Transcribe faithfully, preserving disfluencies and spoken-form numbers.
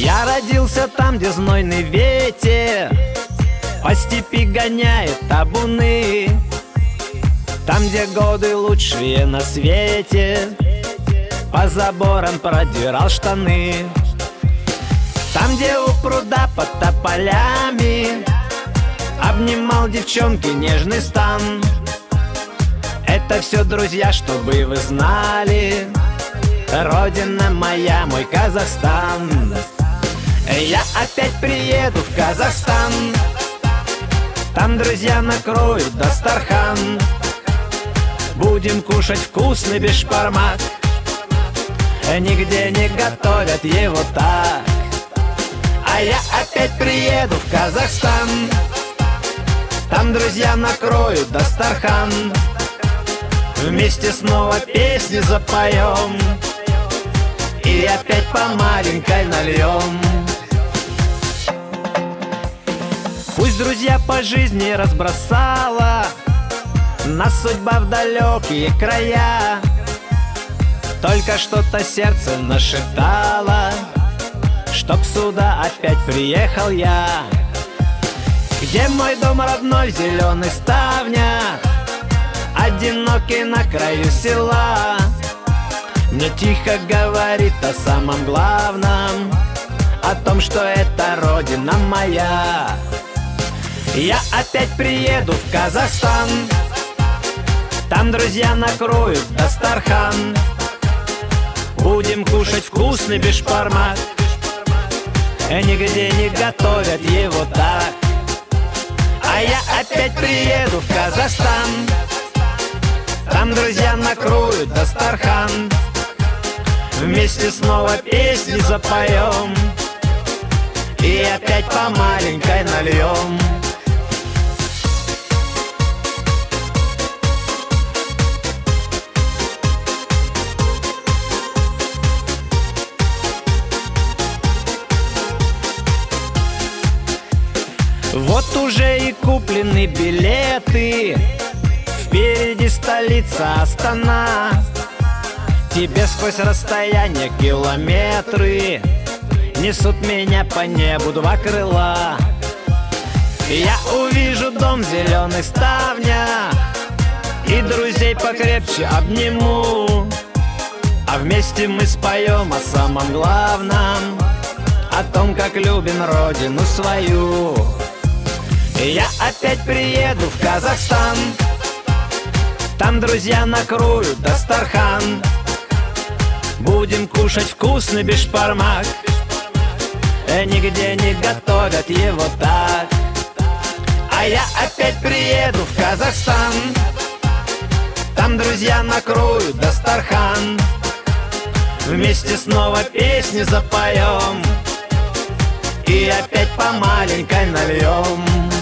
Я родился там, где знойный ветер по степи гоняет табуны. Там, где годы лучшие на свете, по заборам продирал штаны. Там, где у пруда под тополями обнимал девчонки нежный стан. Это все, друзья, чтобы вы знали, родина моя, мой Казахстан. Я опять приеду в Казахстан. Там друзья накроют дастархан. Будем кушать вкусный бешбармак. Нигде не готовят его так. А я опять приеду в Казахстан. Там друзья накроют дастархан. Вместе снова песни запоем и опять по маленькой нальем. Пусть друзья по жизни разбросала нас судьба в далекие края, только что-то сердце нашептало, чтоб сюда опять приехал я. Где мой дом родной в зеленых ставнях, одинокий на краю села, мне тихо говорит о самом главном, о том, что это родина моя. Я опять приеду в Казахстан. Там друзья накроют дастархан. Будем кушать вкусный бешбармак. Нигде не готовят его так. А я опять приеду в Казахстан. Там друзья накроют дастархан. Вместе снова песни запоем и опять по маленькой нальем. Вот уже и куплены билеты, впереди столица Астана. Тебе сквозь расстояние километры несут меня по небу два крыла. Я увижу дом в зеленых ставнях и друзей покрепче обниму. А вместе мы споем о самом главном, о том, как любим родину свою. Я опять приеду в Казахстан. Там друзья накроют дастархан. Будем кушать вкусный бешбармак. Нигде не готовят его так. А я опять приеду в Казахстан. Там друзья накроют дастархан. Вместе снова песни запоем и опять по маленькой нальем.